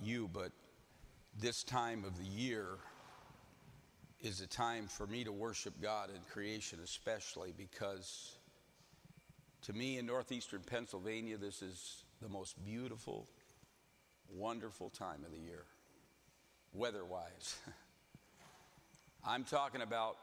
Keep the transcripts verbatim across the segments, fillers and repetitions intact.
you, but this time of the year is a time for me to worship God in creation, especially because to me in northeastern Pennsylvania, this is the most beautiful, wonderful time of the year, weather-wise. I'm talking about,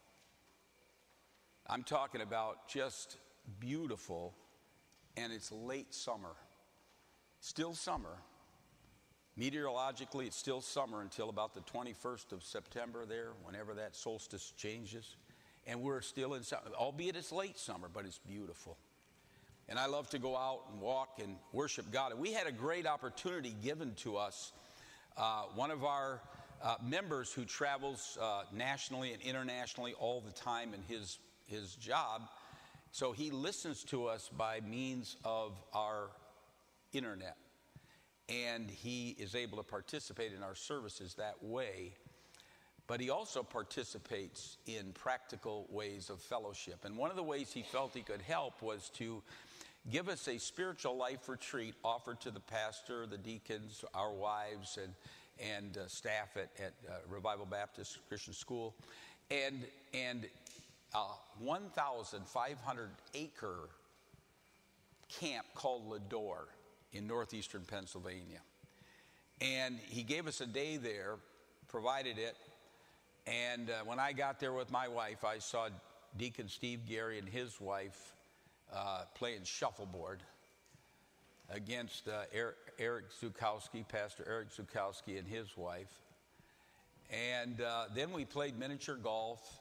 I'm talking about just beautiful, and it's late summer. Still summer. Meteorologically, it's still summer until about the twenty-first of September there, whenever that solstice changes. And we're still in summer, albeit it's late summer, but it's beautiful. And I love to go out and walk and worship God. And we had a great opportunity given to us. Uh, one of our uh, members who travels uh, nationally and internationally all the time in his, his job, so he listens to us by means of our internet. And he is able to participate in our services that way. But he also participates in practical ways of fellowship. And one of the ways he felt he could help was to give us a spiritual life retreat offered to the pastor, the deacons, our wives, and, and uh, staff at, at uh, Revival Baptist Christian School. And, and a one thousand five hundred acre camp called Ladore in northeastern Pennsylvania. And he gave us a day there, provided it, and uh, when I got there with my wife, I saw Deacon Steve Gary and his wife uh, playing shuffleboard against uh, Eric, Eric Zukowski, Pastor Eric Zukowski and his wife. And uh, then we played miniature golf,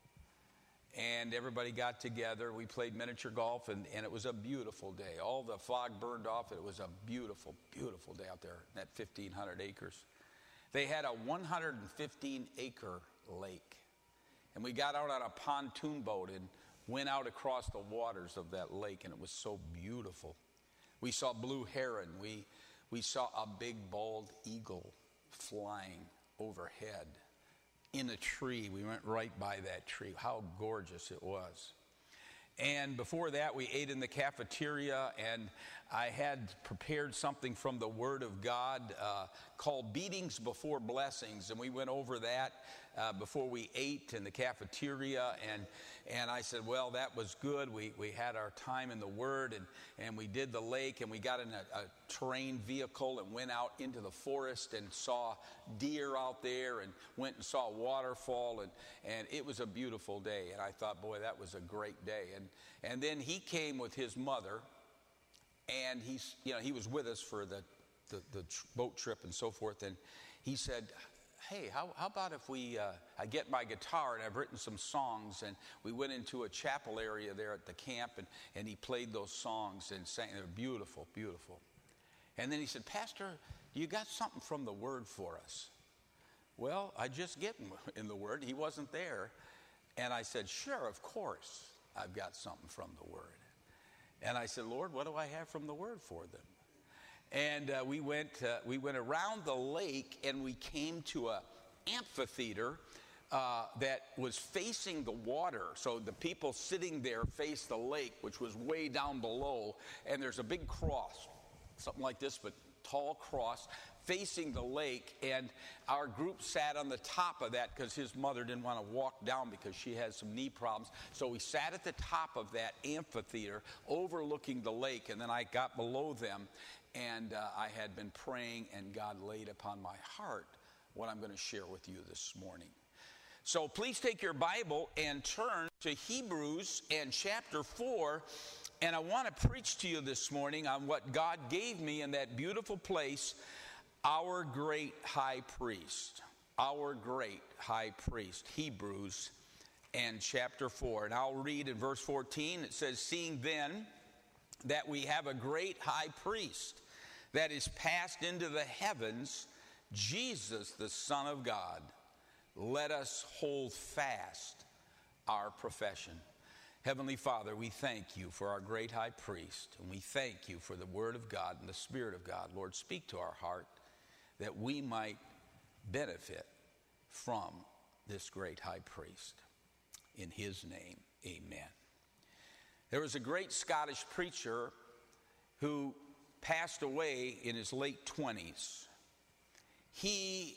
and everybody got together. We played miniature golf, and, and it was a beautiful day. All the fog burned off. It was a beautiful, beautiful day out there in that fifteen hundred acres. They had a one hundred fifteen acre lake, and we got out on a pontoon boat and went out across the waters of that lake, and it was so beautiful. We saw blue heron. We, we saw a big bald eagle flying overhead. In a tree. We went right by that tree. How gorgeous it was. And before that, we ate in the cafeteria, and I had prepared something from the Word of God uh, called Beatings Before Blessings, and we went over that uh, before we ate in the cafeteria, and and I said, well, that was good. We we had our time in the Word, and, and we did the lake, and we got in a, a terrain vehicle and went out into the forest and saw deer out there and went and saw a waterfall, and, and it was a beautiful day. And I thought, boy, that was a great day. And And then he came with his mother, and he's, you know, he was with us for the, the, the tr- boat trip and so forth. And he said, hey, how, how about if we, uh, I get my guitar, and I've written some songs. And we went into a chapel area there at the camp, and, and he played those songs and sang. They were beautiful, beautiful. And then he said, Pastor, you got something from the Word for us? Well, I just get in the Word. He wasn't there. And I said, sure, of course. I've got something from the Word. And I said, Lord, what do I have from the Word for them? And uh, we went uh, we went around the lake, and we came to a amphitheater uh, that was facing the water. So the people sitting there faced the lake, which was way down below. And there's a big cross, something like this, but tall cross facing the lake, and our group sat on the top of that because his mother didn't want to walk down because she has some knee problems. So we sat at the top of that amphitheater overlooking the lake, and then I got below them, and uh, I had been praying, and God laid upon my heart what I'm going to share with you this morning. So please take your Bible and turn to Hebrews and chapter four. And I want to preach to you this morning on what God gave me in that beautiful place, our great high priest. Our great high priest. Hebrews and chapter four. And I'll read in verse fourteen. It says, seeing then that we have a great high priest that is passed into the heavens, Jesus, the Son of God, let us hold fast our profession. Heavenly Father, we thank you for our great high priest, and we thank you for the Word of God and the Spirit of God. Lord, speak to our heart that we might benefit from this great high priest. In his name, amen. There was a great Scottish preacher who passed away in his late twenties. he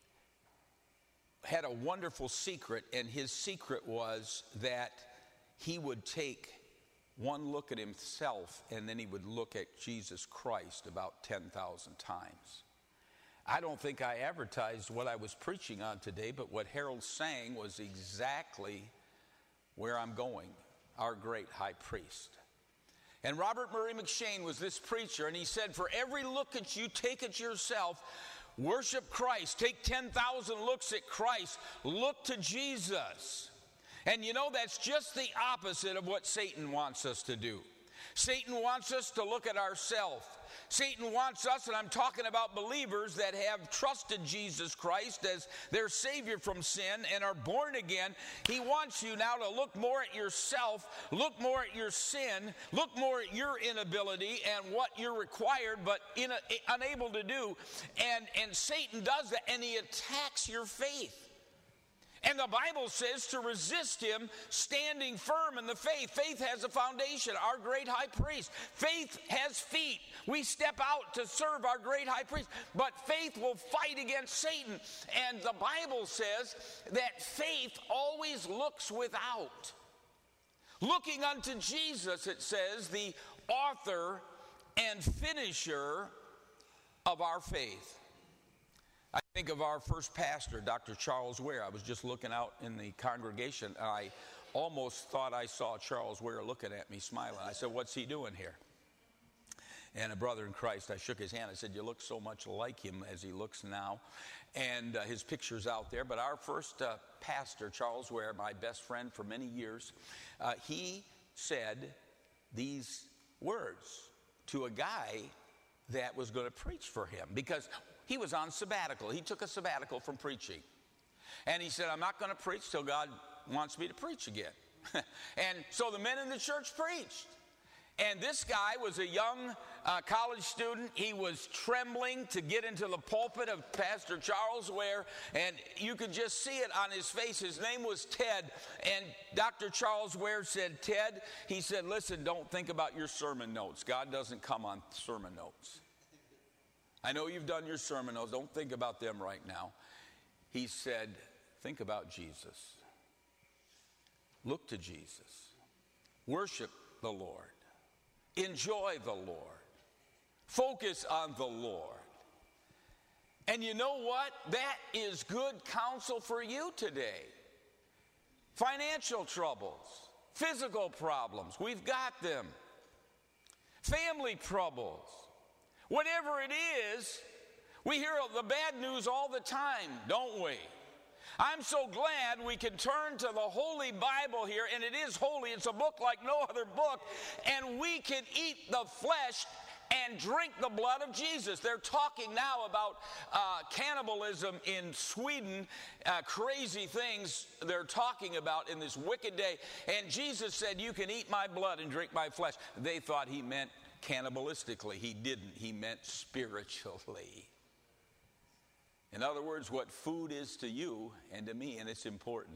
had a wonderful secret, and his secret was that he would take one look at himself and then he would look at Jesus Christ about ten thousand times. I don't think I advertised what I was preaching on today, but what Harold's saying was exactly where I'm going, our great high priest. And Robert Murray McShane was this preacher, and he said, for every look that you take at yourself, worship Christ. Take ten thousand looks at Christ. Look to Jesus. And you know, that's just the opposite of what Satan wants us to do. Satan wants us to look at ourselves. Satan wants us, and I'm talking about believers that have trusted Jesus Christ as their Savior from sin and are born again. He wants you now to look more at yourself, look more at your sin, look more at your inability and what you're required but in a, unable to do. And, and Satan does that, and he attacks your faith. And the Bible says to resist him, standing firm in the faith. Faith has a foundation, our great high priest. Faith has feet. We step out to serve our great high priest. But faith will fight against Satan. And the Bible says that faith always looks without. Looking unto Jesus, it says, the author and finisher of our faith. I think of our first pastor, Doctor Charles Ware. I was just looking out in the congregation, and I almost thought I saw Charles Ware looking at me, smiling. I said, what's he doing here? And a brother in Christ, I shook his hand. I said, you look so much like him as he looks now. And uh, his picture's out there. But our first uh, pastor, Charles Ware, my best friend for many years, uh, he said these words to a guy that was going to preach for him, because he was on sabbatical. He took a sabbatical from preaching. And he said, I'm not going to preach till God wants me to preach again. And so the men in the church preached. And this guy was a young uh, college student. He was trembling to get into the pulpit of Pastor Charles Ware. And you could just see it on his face. His name was Ted. And Doctor Charles Ware said, Ted, he said, listen, don't think about your sermon notes. God doesn't come on sermon notes. I know you've done your sermon notes. Don't think about them right now. He said, think about Jesus. Look to Jesus. Worship the Lord. Enjoy the Lord. Focus on the Lord. And you know what? That is good counsel for you today. Financial troubles, physical problems, we've got them. Family troubles. Whatever it is, we hear the bad news all the time, don't we? I'm so glad we can turn to the Holy Bible here, and it is holy. It's a book like no other book, and we can eat the flesh and drink the blood of Jesus. They're talking now about uh, cannibalism in Sweden, uh, crazy things they're talking about in this wicked day. And Jesus said, you can eat my blood and drink my flesh. They thought he meant cannibalistically. He didn't. He meant spiritually. In other words, what food is to you and to me, and it's important,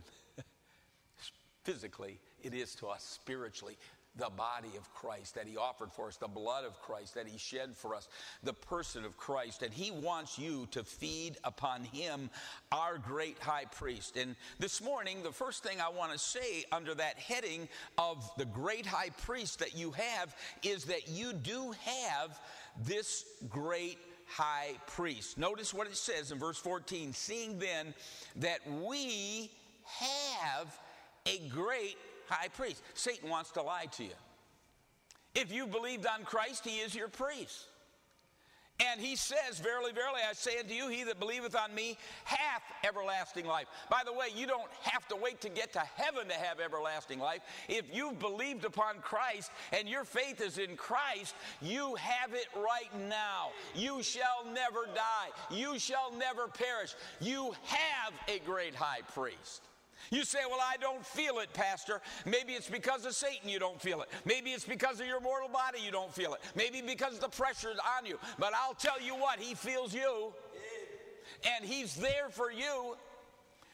physically, it is to us spiritually. The body of Christ that he offered for us, the blood of Christ that he shed for us, the person of Christ. And he wants you to feed upon him, our great high priest. And this morning, the first thing I want to say under that heading of the great high priest that you have is that you do have this great high priest. Notice what it says in verse fourteen, seeing then that we have a great high priest. Satan wants to lie to you. If you believed on Christ, he is your priest. And he says, verily, verily, I say unto you, he that believeth on me hath everlasting life. By the way, you don't have to wait to get to heaven to have everlasting life. If you've believed upon Christ and your faith is in Christ, you have it right now. You shall never die. You shall never perish. You have a great high priest. You say, well, I don't feel it, Pastor. Maybe it's because of Satan you don't feel it. Maybe it's because of your mortal body you don't feel it. Maybe because the pressure's on you. But I'll tell you what, he feels you. And he's there for you.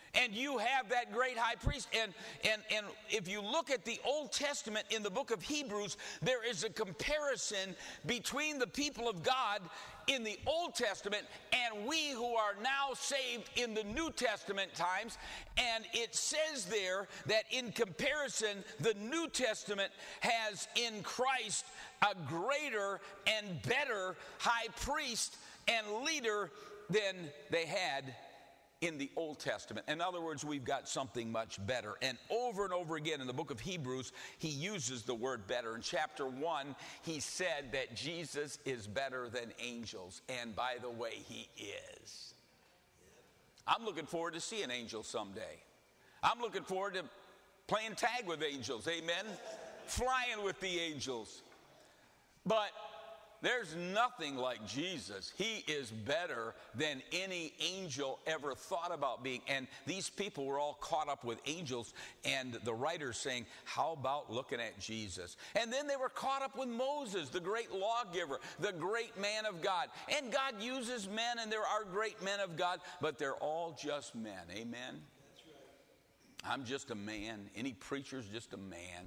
And you have that great high priest. And, and, and if you look at the Old Testament in the book of Hebrews, there is a comparison between the people of God in the Old Testament and we who are now saved in the New Testament times. And it says there that in comparison, the New Testament has in Christ a greater and better high priest and leader than they had in the Old Testament. In other words, we've got something much better. And over and over again in the book of Hebrews, he uses the word better. In chapter one, he said that Jesus is better than angels. And by the way, he is. I'm looking forward to seeing angels someday. I'm looking forward to playing tag with angels. Amen? Flying with the angels. But there's nothing like Jesus. He is better than any angel ever thought about being. And these people were all caught up with angels, and the writer's saying, how about looking at Jesus? And then they were caught up with Moses, the great lawgiver, the great man of God. And God uses men, and there are great men of God, but they're all just men. Amen? That's right. I'm just a man. Any preacher's just a man.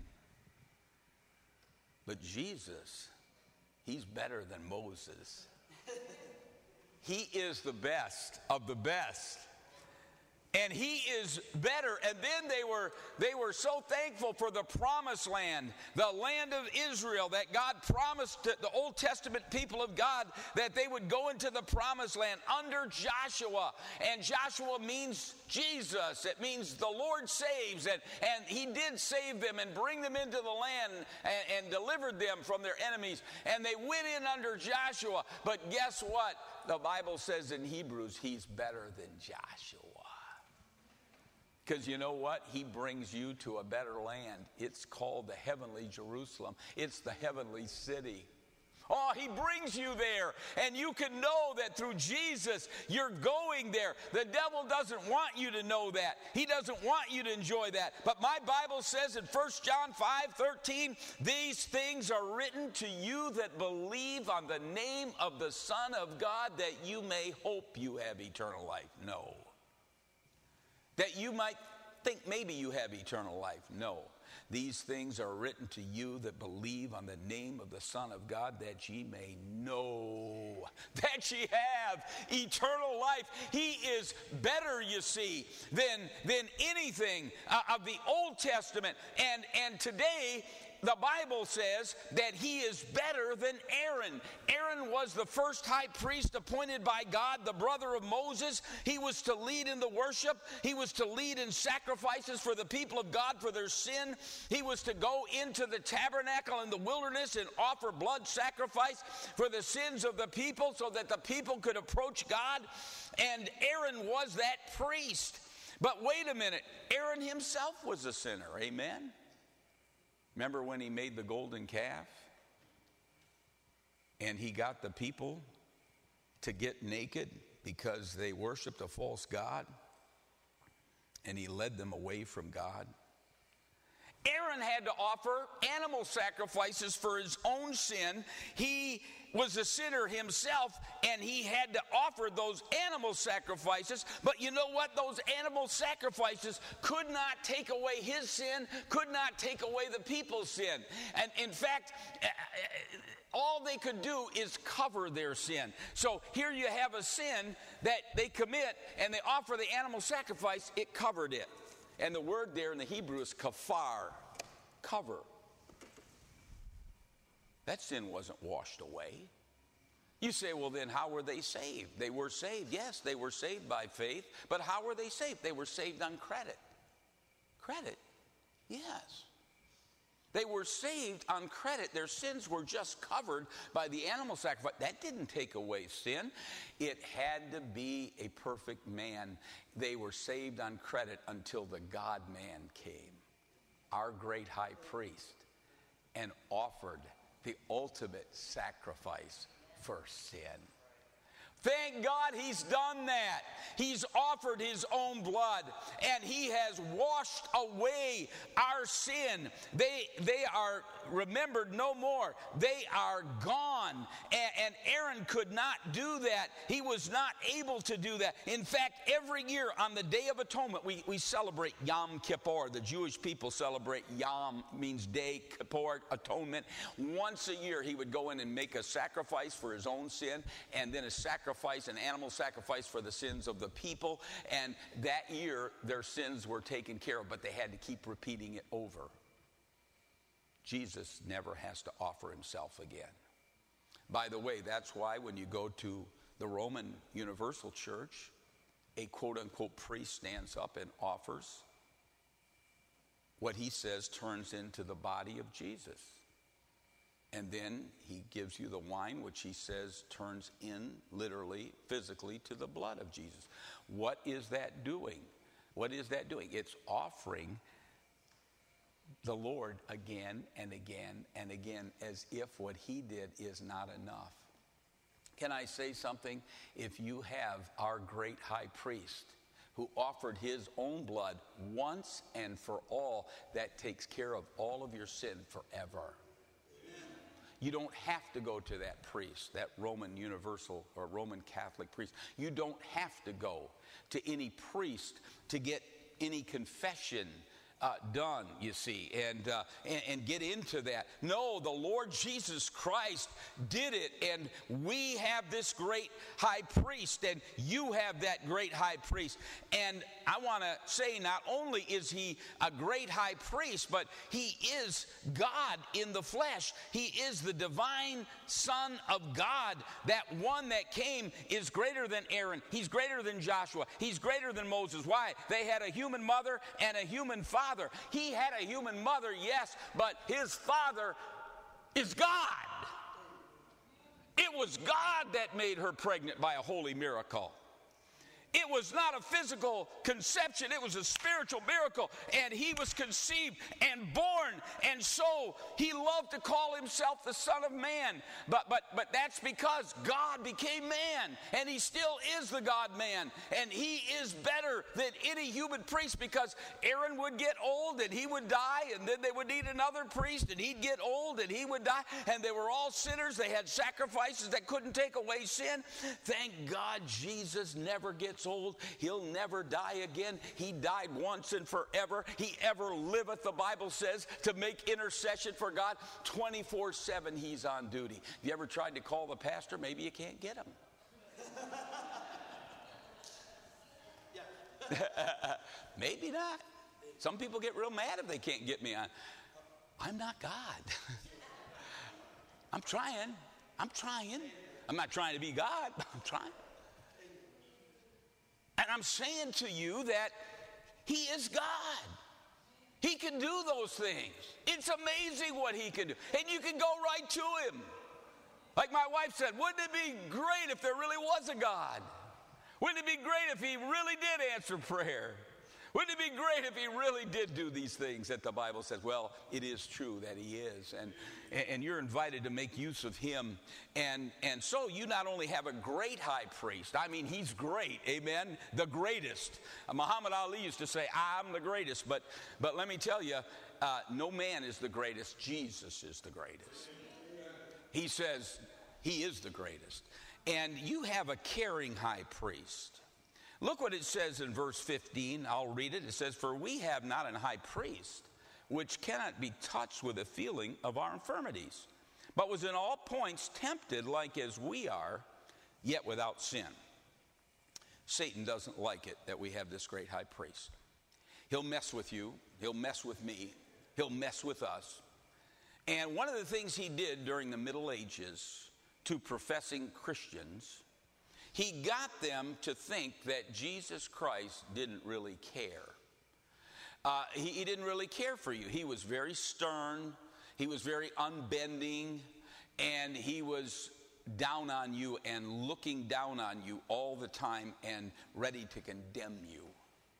But Jesus, he's better than Moses. He is the best of the best. And he is better. And then they were they were so thankful for the promised land, the land of Israel, that God promised to the Old Testament people of God that they would go into the promised land under Joshua. And Joshua means Jesus. It means the Lord saves. And, and he did save them and bring them into the land and, and delivered them from their enemies. And they went in under Joshua. But guess what? The Bible says in Hebrews, he's better than Joshua. Because you know what? He brings you to a better land. It's called the heavenly Jerusalem. It's the heavenly city. Oh, he brings you there. And you can know that through Jesus, you're going there. The devil doesn't want you to know that. He doesn't want you to enjoy that. But my Bible says in First John five thirteen, these things are written to you that believe on the name of the Son of God, that you may hope you have eternal life. No. That you might think maybe you have eternal life. No. These things are written to you that believe on the name of the Son of God, that ye may know that ye have eternal life. He is better, you see, than, than anything uh, of the Old Testament. And, and today, the Bible says that he is better than Aaron. Aaron was the first high priest appointed by God, the brother of Moses. He was to lead in the worship. He was to lead in sacrifices for the people of God for their sin. He was to go into the tabernacle in the wilderness and offer blood sacrifice for the sins of the people so that the people could approach God. And Aaron was that priest. But wait a minute, Aaron himself was a sinner. Amen? Remember when he made the golden calf? And he got the people to get naked because they worshiped a false god? And he led them away from God? Aaron had to offer animal sacrifices for his own sin. He was a sinner himself, and he had to offer those animal sacrifices. But you know what? Those animal sacrifices could not take away his sin, could not take away the people's sin. And in fact, all they could do is cover their sin. So here you have a sin that they commit, and they offer the animal sacrifice. It covered it. And the word there in the Hebrew is kafar, cover. That sin wasn't washed away. You say, well, then how were they saved? They were saved. Yes, they were saved by faith. But how were they saved? They were saved on credit. Credit? Yes. They were saved on credit. Their sins were just covered by the animal sacrifice. That didn't take away sin. It had to be a perfect man. They were saved on credit until the God-man came, our great high priest, and offered the ultimate sacrifice for sin. Thank God he's done that. He's offered his own blood, and he has washed away our sin. They, they are remembered no more. They are gone. And, and Aaron could not do that. He was not able to do that. In fact, every year on the Day of Atonement, we, we celebrate Yom Kippur. The Jewish people celebrate Yom, means day, Kippur, atonement. Once a year, he would go in and make a sacrifice for his own sin, and then a sacrifice, an animal sacrifice for the sins of the people. And that year, their sins were taken care of, but they had to keep repeating it over. Jesus never has to offer himself again. By the way, that's why when you go to the Roman Universal Church, a quote-unquote priest stands up and offers what he says turns into the body of Jesus. And then he gives you the wine, which he says turns in, literally, physically, to the blood of Jesus. What is that doing? What is that doing? It's offering the Lord again and again and again, as if what he did is not enough. Can I say something? If you have our great high priest who offered his own blood once and for all, that takes care of all of your sin forever. You don't have to go to that priest, that Roman Universal or Roman Catholic priest. You don't have to go to any priest to get any confession Uh, done, you see, and, uh, and and get into that. No, the Lord Jesus Christ did it, and we have this great high priest, and you have that great high priest. And I want to say, not only is he a great high priest, but he is God in the flesh. He is the divine Son of God. That one that came is greater than Aaron. He's greater than Joshua. He's greater than Moses. Why? They had a human mother and a human father. He had a human mother, yes, but his father is God. It was God that made her pregnant by a holy miracle. It was not a physical conception. It was a spiritual miracle. And he was conceived and born. And so he loved to call himself the Son of Man. But, but, but that's because God became man. And he still is the God-man. And he is better than any human priest, because Aaron would get old and he would die. And then they would need another priest and he'd get old and he would die. And they were all sinners. They had sacrifices that couldn't take away sin. Thank God Jesus never gets old. He'll never die again. He died once and forever. He ever liveth, the Bible says, to make intercession for God. twenty-four seven he's on duty. Have you ever tried to call the pastor? Maybe you can't get him. Maybe not. Some people get real mad if they can't get me on. I'm not God. I'm trying. I'm trying. I'm not trying to be God. I'm trying. And I'm saying to you that he is God. He can do those things. It's amazing what he can do. And you can go right to him. Like my wife said, wouldn't it be great if there really was a God? Wouldn't it be great if he really did answer prayer? Wouldn't it be great if he really did do these things that the Bible says? Well, it is true that he is. And, and you're invited to make use of him. And, and so you not only have a great high priest. I mean, he's great. Amen. The greatest. Uh, Muhammad Ali used to say, I'm the greatest. But, but let me tell you, uh, no man is the greatest. Jesus is the greatest. He says he is the greatest. And you have a caring high priest. Look what it says in verse fifteen. I'll read it. It says, for we have not an high priest which cannot be touched with the feeling of our infirmities, but was in all points tempted like as we are, yet without sin. Satan doesn't like it that we have this great high priest. He'll mess with you. He'll mess with me. He'll mess with us. And one of the things he did during the Middle Ages to professing Christians, he got them to think that Jesus Christ didn't really care. Uh, he, he didn't really care for you. He was very stern. He was very unbending. And he was down on you and looking down on you all the time and ready to condemn you.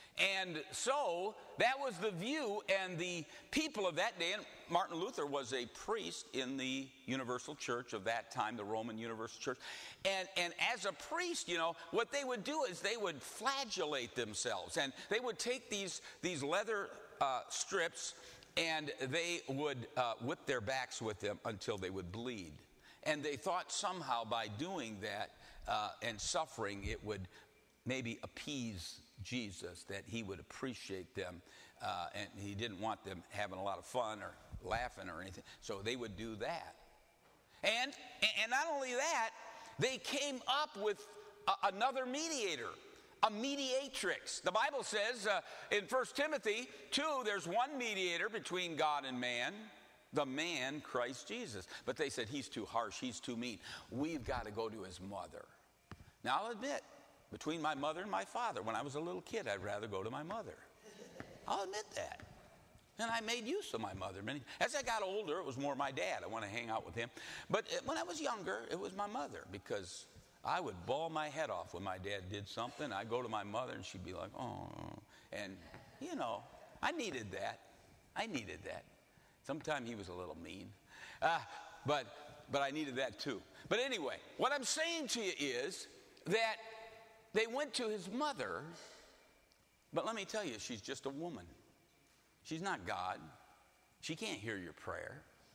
And so that was the view, and the people of that day, and Martin Luther was a priest in the Universal Church of that time, the Roman Universal Church. And, and as a priest, you know, what they would do is they would flagellate themselves, and they would take these, these leather uh, strips, and they would uh, whip their backs with them until they would bleed. And they thought somehow by doing that uh, and suffering, it would maybe appease Jesus, that he would appreciate them, uh, and he didn't want them having a lot of fun or laughing or anything, so they would do that. And and not only that, they came up with a, another mediator, a mediatrix. The Bible says uh, in First Timothy two, there's one mediator between God and man, the man Christ Jesus. But they said, he's too harsh, he's too mean. We've got to go to his mother. Now I'll admit, between my mother and my father, when I was a little kid, I'd rather go to my mother. I'll admit that. And I made use of my mother. Many, as I got older, it was more my dad. I want to hang out with him. But when I was younger, it was my mother, because I would bawl my head off when my dad did something. I'd go to my mother, and she'd be like, oh. And, you know, I needed that. I needed that. Sometimes he was a little mean. Uh, but, but I needed that too. But anyway, what I'm saying to you is that they went to his mother, but let me tell you, she's just a woman. She's not God. She can't hear your prayer.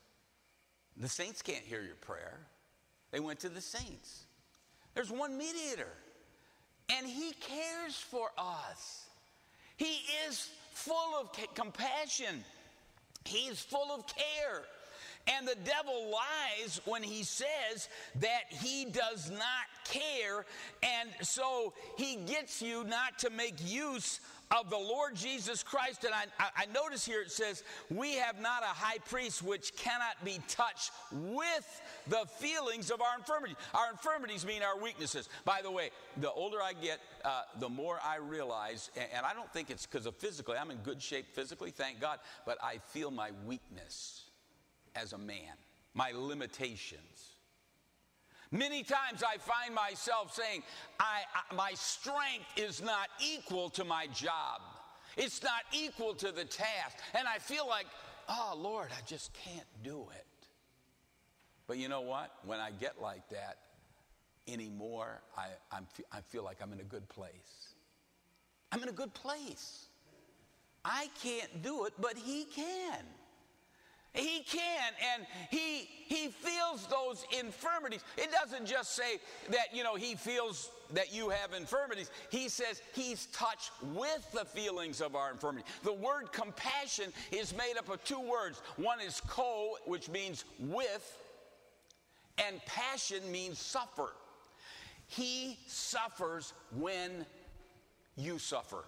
The saints can't hear your prayer. They went to the saints. There's one mediator, and he cares for us. He is full of compassion. He's full of care. And the devil lies when he says that he does not care, and so he gets you not to make use of the Lord Jesus Christ. And I, I notice here it says, we have not a high priest which cannot be touched with the feelings of our infirmities. Our infirmities mean our weaknesses. By the way, the older I get, uh, the more I realize, and, and I don't think it's because of physically, I'm in good shape physically, thank God, but I feel my weakness as a man, my limitations. Many times I find myself saying, I, I, my strength is not equal to my job. It's not equal to the task. And I feel like, oh, Lord, I just can't do it. But you know what? When I get like that anymore, I, I'm, I feel like I'm in a good place. I'm in a good place. I can't do it, but he can. He can, and he he feels those infirmities. It doesn't just say that, you know, he feels that you have infirmities. He says he's touched with the feelings of our infirmity. The word compassion is made up of two words. One is ko, which means with, and passion means suffer. He suffers when you suffer.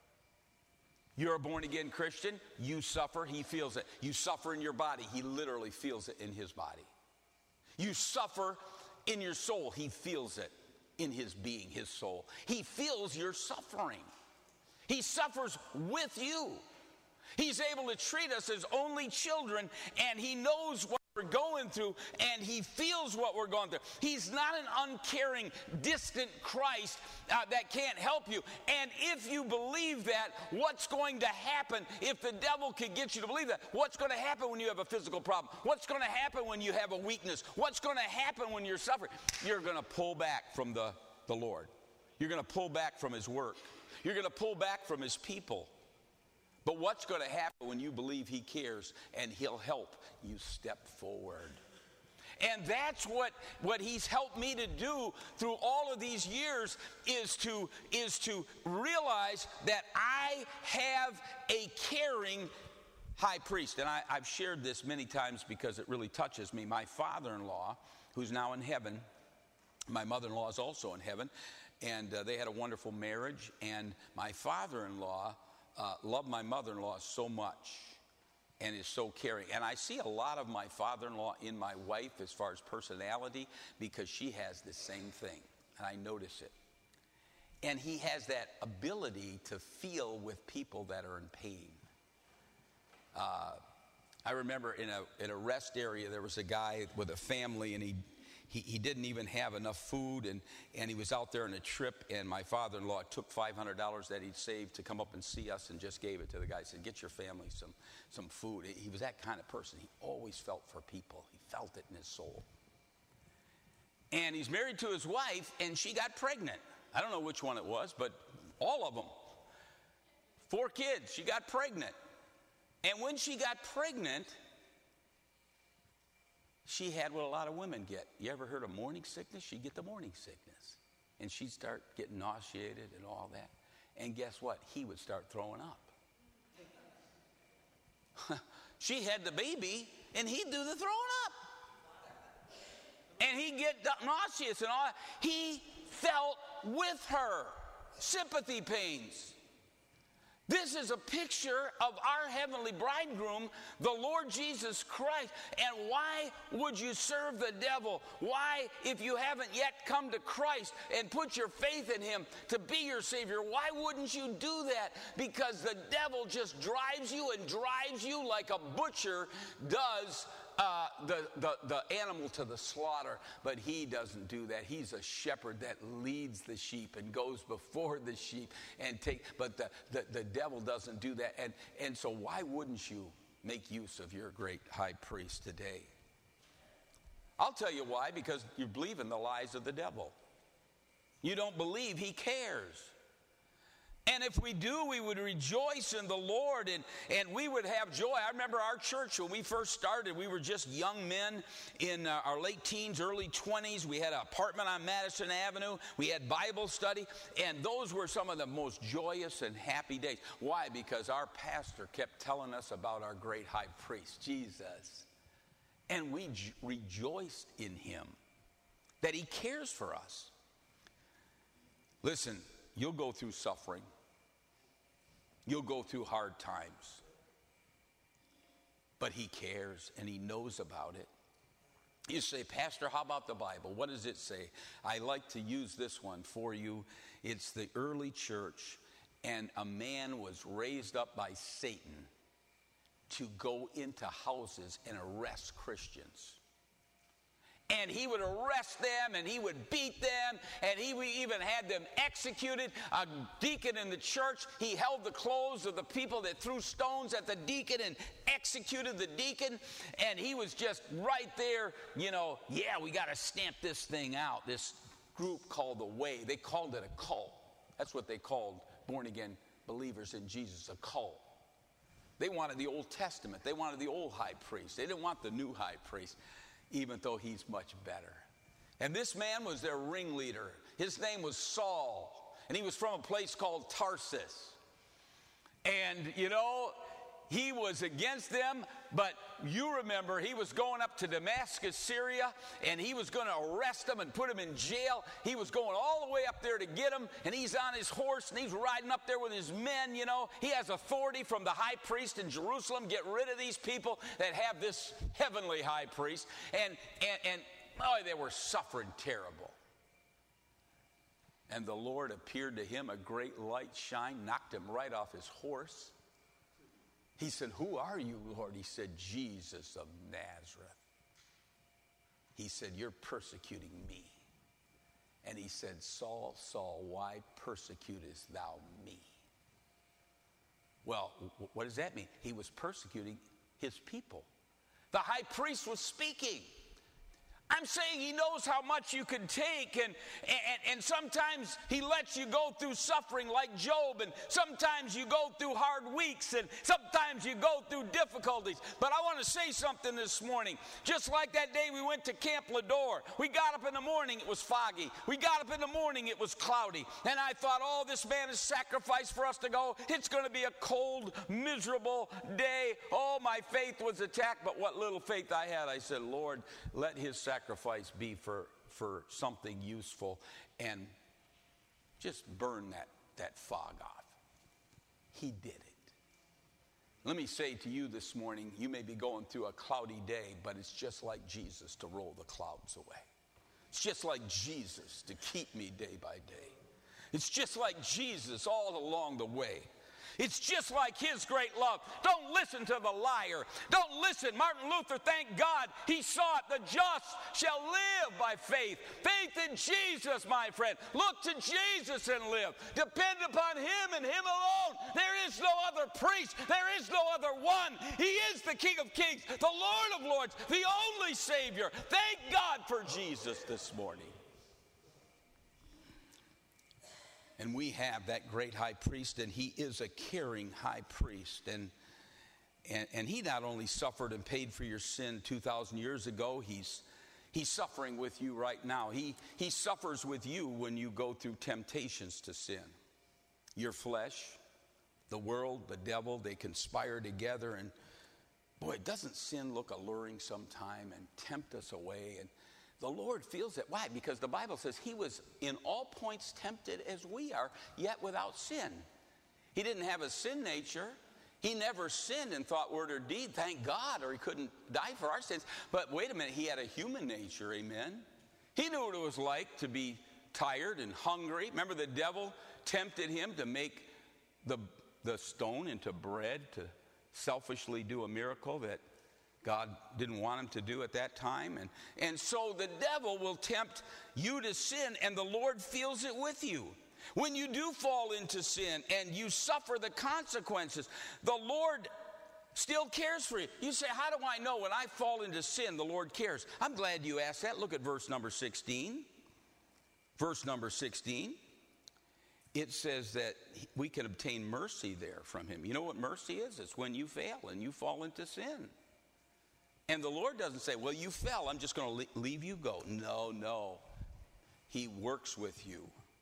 You're a born-again Christian, you suffer, he feels it. You suffer in your body, he literally feels it in his body. You suffer in your soul, he feels it in his being, his soul. He feels your suffering. He suffers with you. He's able to treat us as only children, and he knows what we're going through, and he feels what we're going through. He's not an uncaring, distant Christ uh, that can't help you. And if you believe that, what's going to happen if the devil can get you to believe that? What's going to happen when you have a physical problem? What's going to happen when you have a weakness? What's going to happen when you're suffering? You're going to pull back from the, the Lord. You're going to pull back from his work. You're going to pull back from his people. But what's going to happen when you believe he cares and he'll help you step forward? And that's what, what he's helped me to do through all of these years is to, is to realize that I have a caring high priest. And I, I've shared this many times because it really touches me. My father-in-law, who's now in heaven, my mother-in-law is also in heaven, and uh, they had a wonderful marriage. And my father-in-law Uh, love my mother-in-law so much and is so caring. And I see a lot of my father-in-law in my wife as far as personality, because she has the same thing, and I notice it. And he has that ability to feel with people that are in pain. Uh, I remember in a, in a rest area, there was a guy with a family, and he he, he didn't even have enough food, and, and he was out there on a trip, and my father-in-law took five hundred dollars that he'd saved to come up and see us and just gave it to the guy. He said, get your family some, some food. He was that kind of person. He always felt for people. He felt it in his soul. And he's married to his wife, and she got pregnant. I don't know which one it was, but all of them. Four kids, she got pregnant. And when she got pregnant, she had what a lot of women get. You ever heard of morning sickness? She'd get the morning sickness. And she'd start getting nauseated and all that. And guess what? He would start throwing up. She had the baby, and he'd do the throwing up. And he'd get nauseous and all that. He felt with her. Sympathy pains. This is a picture of our heavenly bridegroom, the Lord Jesus Christ. And why would you serve the devil? Why, if you haven't yet come to Christ and put your faith in him to be your Savior, why wouldn't you do that? Because the devil just drives you and drives you like a butcher does Uh, the, the, the animal to the slaughter. But he doesn't do that. He's a shepherd that leads the sheep and goes before the sheep and take, but the, the, the devil doesn't do that. And, and so why wouldn't you make use of your great high priest today? I'll tell you why, because you believe in the lies of the devil. You don't believe he cares. And if we do, we would rejoice in the Lord, and, and we would have joy. I remember our church, when we first started, we were just young men in uh, our late teens, early twenties. We had an apartment on Madison Avenue. We had Bible study, and those were some of the most joyous and happy days. Why? Because our pastor kept telling us about our great high priest, Jesus. And we j- rejoiced in him, that he cares for us. Listen, you'll go through suffering. You'll go through hard times. But he cares and he knows about it. You say, Pastor, how about the Bible? What does it say? I like to use this one for you. It's the early church, and a man was raised up by Satan to go into houses and arrest Christians. And he would arrest them, and he would beat them, and he even had them executed. A deacon in the church, he held the clothes of the people that threw stones at the deacon and executed the deacon. And he was just right there, you know, yeah, we got to stamp this thing out. This group called the Way, they called it a cult. That's what they called born-again believers in Jesus, a cult. They wanted the Old Testament. They wanted the old high priest. They didn't want the new high priest, even though he's much better. And this man was their ringleader. His name was Saul, and he was from a place called Tarsus. And, you know, he was against them, but you remember he was going up to Damascus, Syria, and he was going to arrest them and put them in jail. He was going all the way up there to get them, and he's on his horse, and he's riding up there with his men, you know. He has authority from the high priest in Jerusalem. Get rid of these people that have this heavenly high priest. And, and, and oh, they were suffering terrible. And the Lord appeared to him, a great light shine, knocked him right off his horse. He said, who are you, Lord? He said, Jesus of Nazareth. He said, you're persecuting me. And he said, Saul, Saul, why persecutest thou me? Well, what does that mean? He was persecuting his people. The high priest was speaking. I'm saying he knows how much you can take, and, and, and sometimes he lets you go through suffering like Job, and sometimes you go through hard weeks, and sometimes you go through difficulties. But I want to say something this morning. Just like that day we went to Camp Lador, we got up in the morning, it was foggy. We got up in the morning, it was cloudy. And I thought, oh, this man has sacrificed for us to go. It's going to be a cold, miserable day. Oh, my faith was attacked, but what little faith I had, I said, Lord, let his sacrifice Sacrifice be for, for something useful, and just burn that, that fog off. He did it. Let me say to you this morning, you may be going through a cloudy day, but it's just like Jesus to roll the clouds away. It's just like Jesus to keep me day by day. It's just like Jesus all along the way. It's just like his great love. Don't listen to the liar. Don't listen. Martin Luther, thank God, he saw it. The just shall live by faith. Faith in Jesus, my friend. Look to Jesus and live. Depend upon him and him alone. There is no other priest. There is no other one. He is the King of Kings, the Lord of Lords, the only Savior. Thank God for Jesus this morning. And we have that great high priest, and he is a caring high priest. And, and, and he not only suffered and paid for your sin two thousand years ago, he's, he's suffering with you right now. He, he suffers with you when you go through temptations to sin. Your flesh, the world, the devil, they conspire together. And boy, doesn't sin look alluring sometime and tempt us away? And the Lord feels it. Why? Because the Bible says he was in all points tempted as we are, yet without sin. He didn't have a sin nature. He never sinned in thought, word, or deed, thank God, or he couldn't die for our sins. But wait a minute, he had a human nature, amen? He knew what it was like to be tired and hungry. Remember, the devil tempted him to make the, the stone into bread, to selfishly do a miracle that God didn't want him to do at that time. And, and so the devil will tempt you to sin, and the Lord feels it with you. When you do fall into sin and you suffer the consequences, the Lord still cares for you. You say, how do I know when I fall into sin, the Lord cares? I'm glad you asked that. Look at verse number sixteen. Verse number sixteen. It says that we can obtain mercy there from him. You know what mercy is? It's when you fail and you fall into sin. And the Lord doesn't say, well, you fell, I'm just going to leave you go. No, no. He works with you.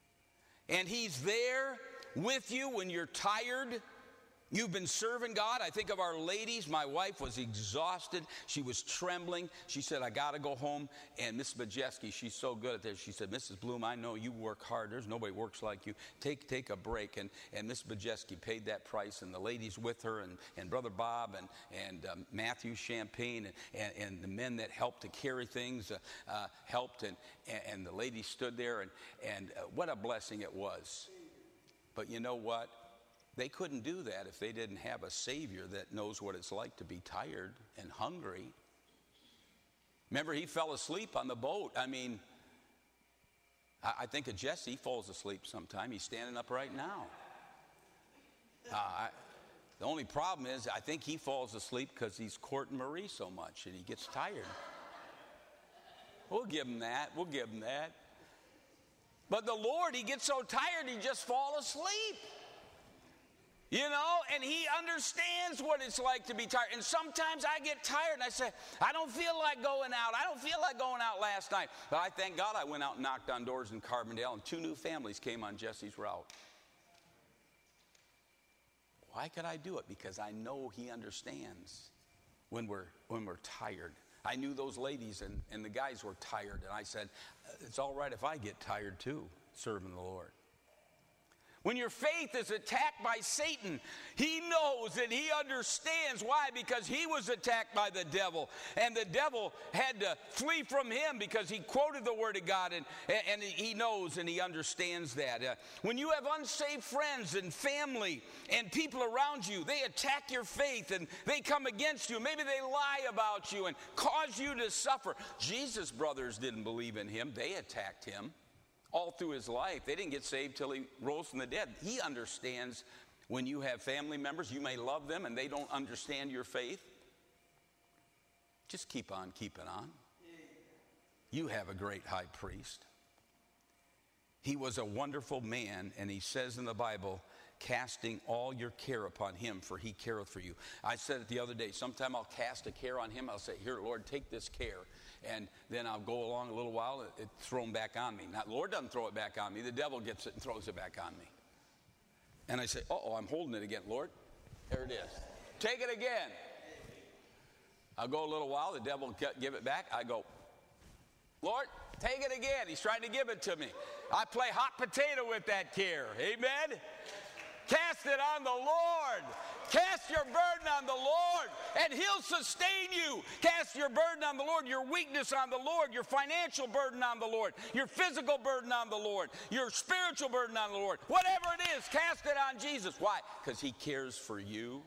And he's there with you when you're tired. You've been serving God. I think of our ladies. My wife was exhausted. She was trembling. She said, I got to go home. And Missus Majeski, she's so good at this. She said, Missus Bloom, I know you work hard. There's nobody works like you. Take take a break. And, and Missus Majeski paid that price. And the ladies with her, and, and Brother Bob, and, and um, Matthew Champagne, and, and, and the men that helped to carry things uh, uh, helped. And, and the ladies stood there. And, and uh, what a blessing it was. But you know what? They couldn't do that if they didn't have a Savior that knows what it's like to be tired and hungry. Remember, he fell asleep on the boat. I mean, I, I think of Jesse. He falls asleep sometime. He's standing up right now. Uh, I, the only problem is I think he falls asleep because he's courting Marie so much and he gets tired. We'll give him that. We'll give him that. But the Lord, he gets so tired he just falls asleep. You know, and he understands what it's like to be tired. And sometimes I get tired and I say, I don't feel like going out. I don't feel like going out last night. But I thank God I went out and knocked on doors in Carbondale, and two new families came on Jesse's route. Why could I do it? Because I know he understands when we're, when we're tired. I knew those ladies and, and the guys were tired. And I said, it's all right if I get tired too, serving the Lord. When your faith is attacked by Satan, he knows and he understands. Why? Because he was attacked by the devil. And the devil had to flee from him because he quoted the Word of God. And, and he knows and he understands that. Uh, when you have unsaved friends and family and people around you, they attack your faith and they come against you. Maybe they lie about you and cause you to suffer. Jesus' brothers didn't believe in him. They attacked him. All through his life. They didn't get saved till he rose from the dead. He understands when you have family members, you may love them and they don't understand your faith. Just keep on keeping on. You have a great high priest. He was a wonderful man, and he says in the Bible, casting all your care upon him, for he careth for you. I said it the other day, sometime I'll cast a care on him. I'll say, here, Lord, take this care. And then I'll go along a little while, it, it's thrown back on me. Now, the Lord doesn't throw it back on me. The devil gets it and throws it back on me. And I say, uh-oh, I'm holding it again. Lord, there it is. Take it again. I'll go a little while, the devil will give it back. I go, Lord, take it again. He's trying to give it to me. I play hot potato with that care. Amen? Cast it on the Lord. Cast your burden on the Lord, and He'll sustain you. Cast your burden on the Lord, your weakness on the Lord, your financial burden on the Lord, your physical burden on the Lord, your spiritual burden on the Lord. Whatever it is, cast it on Jesus. Why? Because He cares for you.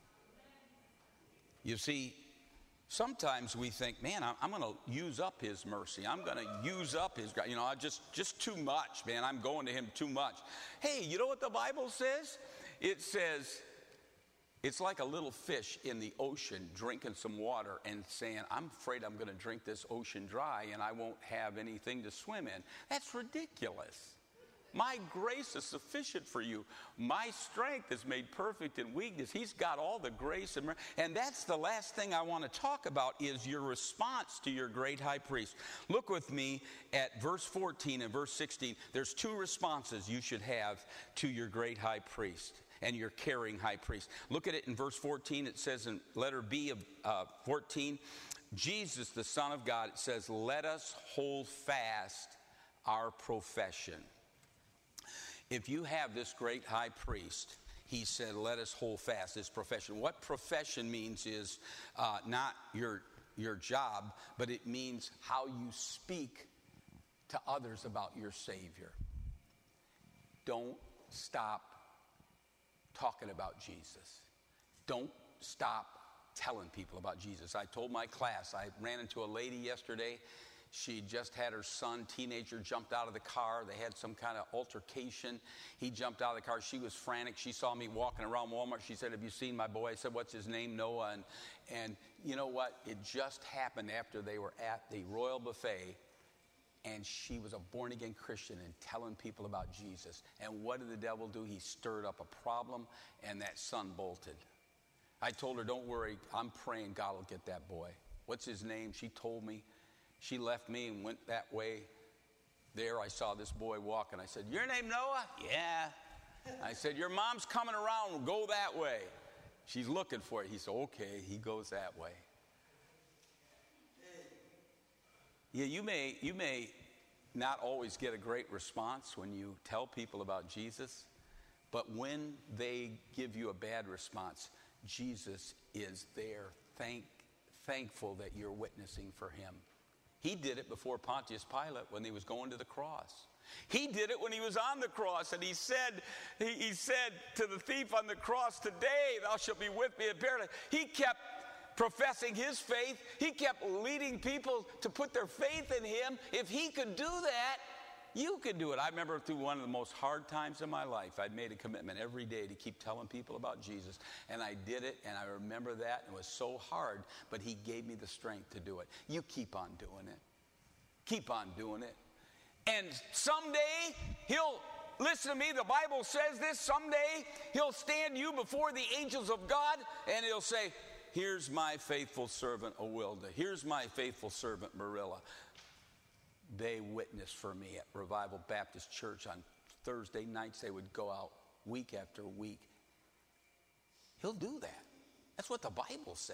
You see, sometimes we think, man, I'm, I'm going to use up His mercy. I'm going to use up His, you know, I just, just too much, man. I'm going to Him too much. Hey, you know what the Bible says? It says, it's like a little fish in the ocean drinking some water and saying, I'm afraid I'm going to drink this ocean dry and I won't have anything to swim in. That's ridiculous. My grace is sufficient for you. My strength is made perfect in weakness. He's got all the grace. And, and that's the last thing I want to talk about is your response to your great high priest. Look with me at verse fourteen and verse sixteen. There's two responses you should have to your great high priest and your caring high priest. Look at it in verse fourteen. It says in letter B of uh, fourteen, Jesus, the Son of God, it says, let us hold fast our profession. If you have this great high priest, he said, let us hold fast this profession. What profession means is uh, not your, your job, but it means how you speak to others about your Savior. Don't stop talking about Jesus. Don't stop telling people about Jesus. I told my class, I ran into a lady yesterday. She just had her son, teenager, jumped out of the car. They had some kind of altercation. He jumped out of the car. She was frantic. She saw me walking around Walmart. She said, have you seen my boy? I said, what's his name? Noah. And, and you know what? It just happened after they were at the Royal Buffet, and she was a born-again Christian and telling people about Jesus. And what did the devil do? He stirred up a problem, and that son bolted. I told her, don't worry. I'm praying God will get that boy. What's his name? She told me. She left me and went that way. There I saw this boy walking. I said, your name Noah? Yeah. I said, your mom's coming around. Go that way. She's looking for it. He said, okay. He goes that way. Yeah, you may, you may not always get a great response when you tell people about Jesus, but when they give you a bad response, Jesus is there, thank, thankful that you're witnessing for Him. He did it before Pontius Pilate when he was going to the cross. He did it when he was on the cross, and he said, he, he said to the thief on the cross, today thou shalt be with me in paradise. He kept professing his faith. He kept leading people to put their faith in him. If he could do that, you could do it. I remember through one of the most hard times in my life, I'd made a commitment every day to keep telling people about Jesus. And I did it, and I remember that. It was so hard, but He gave me the strength to do it. You keep on doing it. Keep on doing it. And someday, He'll, listen to me, the Bible says this, someday He'll stand you before the angels of God, and He'll say, here's my faithful servant, Awilda. Here's my faithful servant, Marilla. They witnessed for me at Revival Baptist Church on Thursday nights. They would go out week after week. He'll do that. That's what the Bible says.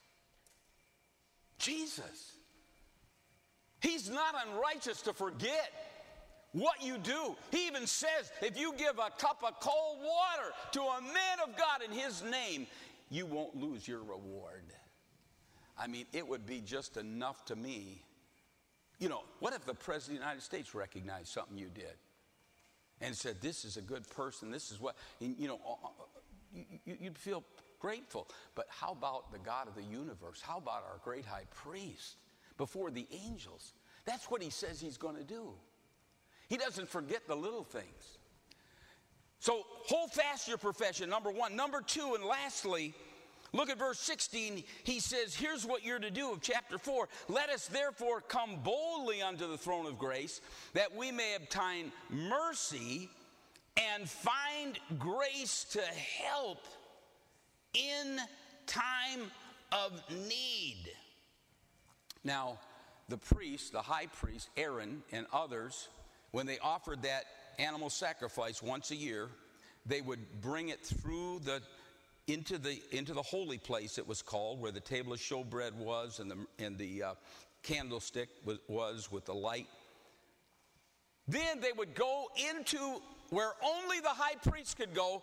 Jesus. He's not unrighteous to forget what you do. He even says, if you give a cup of cold water to a man of God in His name, you won't lose your reward. I mean, it would be just enough to me. You know, what if the President of the United States recognized something you did and said, this is a good person, this is what, and, you know, you'd feel grateful. But how about the God of the universe? How about our great high priest before the angels? That's what He says He's going to do. He doesn't forget the little things. So hold fast your profession, number one. Number two, and lastly, look at verse sixteen. He says, here's what you're to do of chapter four. Let us therefore come boldly unto the throne of grace, that we may obtain mercy and find grace to help in time of need. Now, the priest, the high priest, Aaron, and others, when they offered that animal sacrifice once a year, they would bring it through the into the into the holy place, it was called, where the table of showbread was, and the and the uh, candlestick was, was with the light. Then they would go into where only the high priest could go,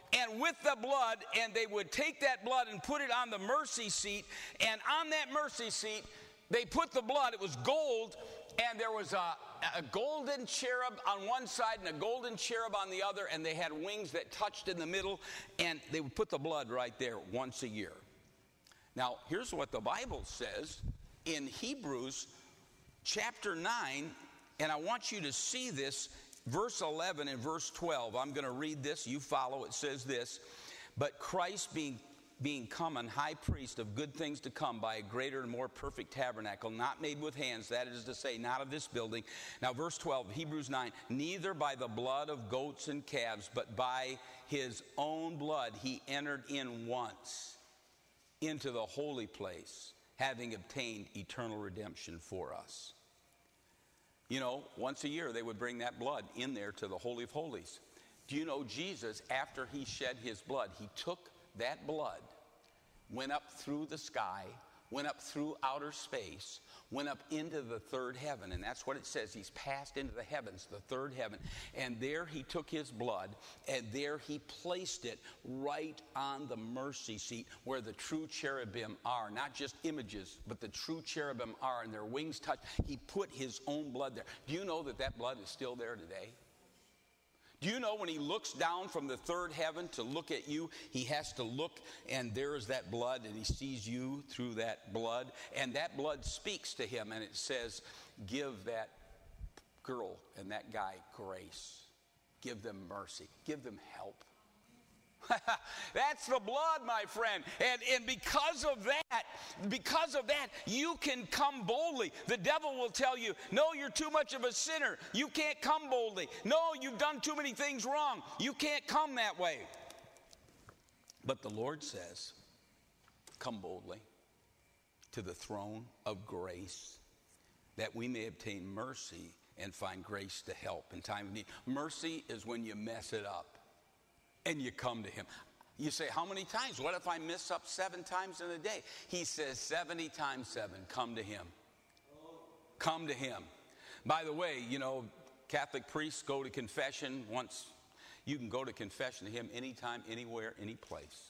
and with the blood, and they would take that blood and put it on the mercy seat, and on that mercy seat, they put the blood. It was gold, and there was a, a golden cherub on one side and a golden cherub on the other, and they had wings that touched in the middle, and they would put the blood right there once a year. Now, here's what the Bible says in Hebrews chapter nine, and I want you to see this, verse eleven and verse twelve. I'm going to read this. You follow. It says this, but Christ being being come an high priest of good things to come by a greater and more perfect tabernacle, not made with hands, that is to say, not of this building. Now, verse twelve, Hebrews nine, neither by the blood of goats and calves, but by his own blood he entered in once into the holy place, having obtained eternal redemption for us. You know, once a year they would bring that blood in there to the Holy of Holies. Do you know Jesus, after he shed his blood, he took that blood, went up through the sky, went up through outer space, went up into the third heaven. And that's what it says. He's passed into the heavens, the third heaven. And there he took his blood, and there he placed it right on the mercy seat where the true cherubim are. Not just images, but the true cherubim are, and their wings touch. He put his own blood there. Do you know that that blood is still there today? Do you know when he looks down from the third heaven to look at you, he has to look, and there is that blood, and he sees you through that blood, and that blood speaks to him, and it says, give that girl and that guy grace. Give them mercy. Give them help. That's the blood, my friend. And, and because of that, because of that, you can come boldly. The devil will tell you, no, you're too much of a sinner. You can't come boldly. No, you've done too many things wrong. You can't come that way. But the Lord says, come boldly to the throne of grace, that we may obtain mercy and find grace to help in time of need. Mercy is when you mess it up and you come to him. You say, how many times? What if I mess up seven times in a day? He says seventy times seven, come to him. Come to him. By the way, you know, Catholic priests go to confession once. You can go to confession to him anytime, anywhere, any place,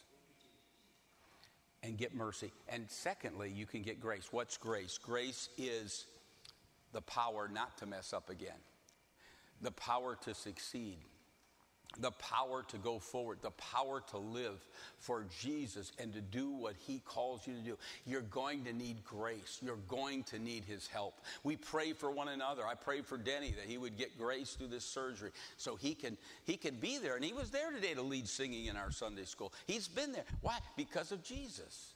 and get mercy. And secondly, you can get grace. What's grace? Grace is the power not to mess up again, the power to succeed, the power to go forward, the power to live for Jesus and to do what he calls you to do. You're going to need grace. You're going to need his help. We pray for one another. I prayed for Denny that he would get grace through this surgery so he can he can be there. And he was there today to lead singing in our Sunday school. He's been there. Why? Because of Jesus.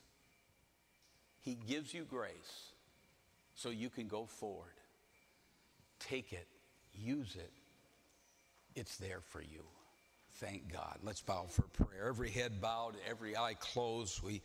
He gives you grace so you can go forward. Take it. Use it. It's there for you. Thank God. Let's bow for prayer. Every head bowed, every eye closed. We